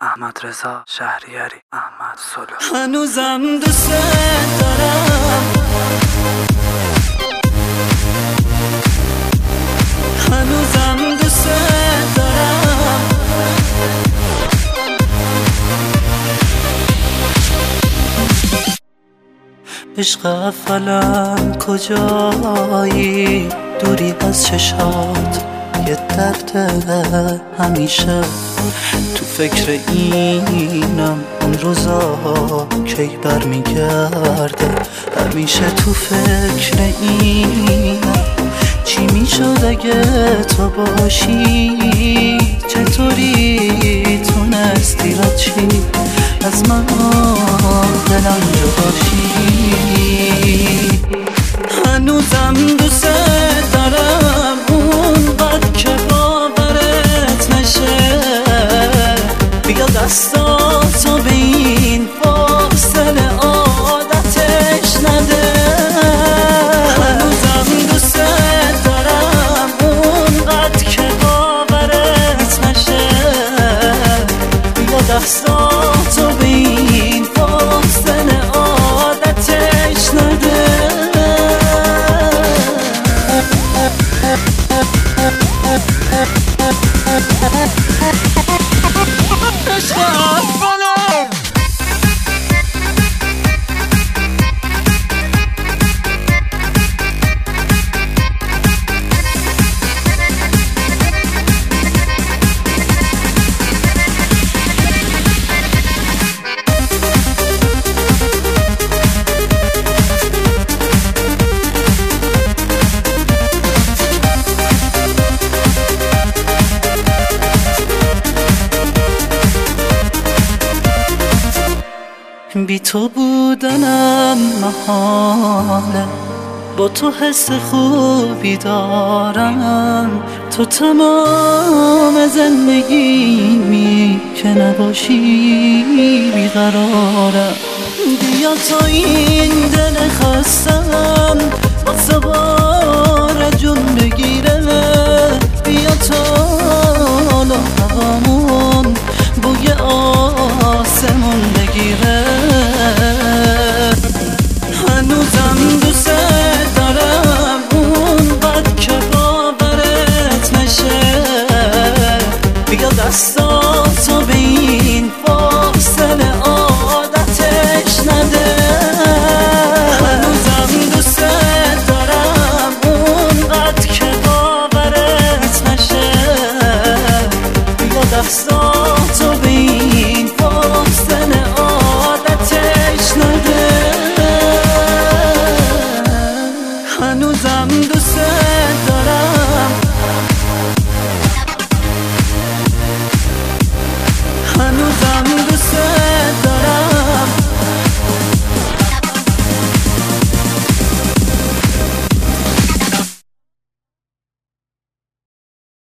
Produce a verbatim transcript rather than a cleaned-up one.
احمد رضا شهریاری، احمد سلو. هنوزم دوست دارم، هنوزم دوست دارم، عشق اولم کجایی؟ دوری از چشات یه درد همیشه تو فکر اینم، اون روزا کی برمیگرده؟ همیشه تو فکر اینم چی میشد اگه تو باشی؟ چطوری تونستی رد چی از من دلم جاشی؟ هنوزم دوست دارم اونقدر که باورت نشه، بیا دستاتو به این فاصله عادتش نده. هنوزم دوست دارم اونقدر که باورت نشه، بیا دستاتو به این فاصله عادتش نده. عشق اولم بی تو بودنم محاله، با تو حس خوبی دارم، تو تمام زندگیمی که نباشی بیقرارم. بیا تا این دل خستم با سوار جون بگیره، بیا تا